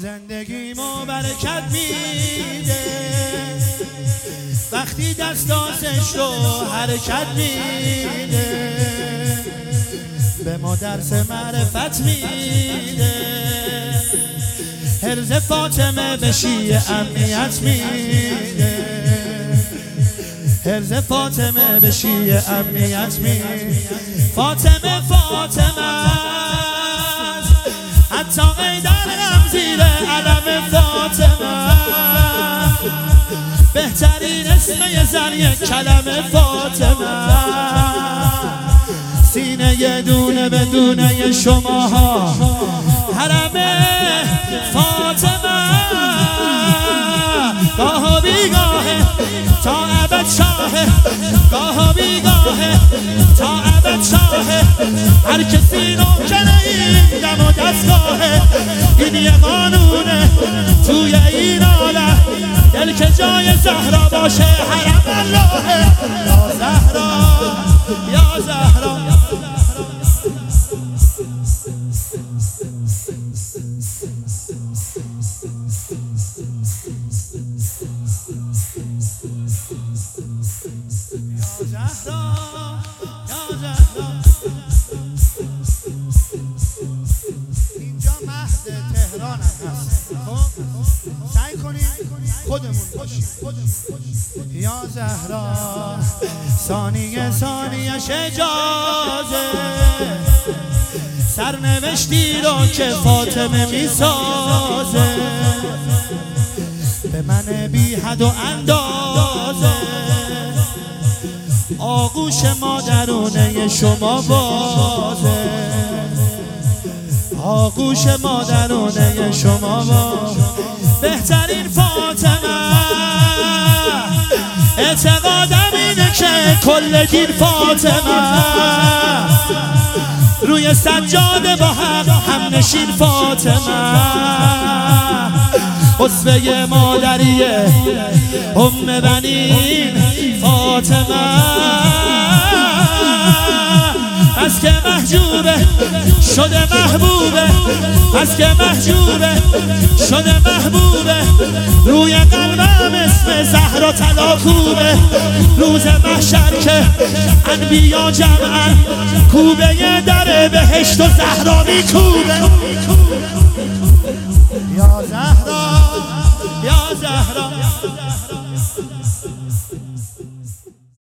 زندگیمو برکت میده وقتی دستاسش رو حرکت میده، به ما درس معرفت میده. حرز فاطمه به شیعه امنیت میده، حرز فاطمه به شیعه امنیت میده. فاطمه است، حتی ایدرم زیر علم فاطمه. بهترین اسم یه زن یک کلمه فاطمه. سینه دونه به دونه شماها حرم فاطمه. گاه و بیگاهه تا ابد شاهه، گاه و بیگاهه تا ابد شاهه. هر کسی نوکر این دم و دستگاهه. این یه قانونه توی این عالم، دل که جای زهرا باشه حرم اللهه. یا زهرا یا زهرا. اینجا مهد تهران هست، سعی کنیم خودمون باشیم. یا زهرا ثانیه ثانیه‌اش اجازه، سرنوشتی رو که فاطمه میسازه. به من بی حد و اندازه، آغوش مادرونه شما بازه، آغوش مادرونه شما بازه. بهترین فاطمه، اعتقادم اینه که کل دین فاطمه. روی سجاده با هم نشین فاطمه. اسوه مادریه ام بنین فاطمه. از که محجوبه شده محبوبه، از که محجوبه شده محبوبه. روی قلبم اسم زهرا تلاکوبه. روز محشر که انبیا جمعن، کوبه در بهشت و زهرا میکوبه.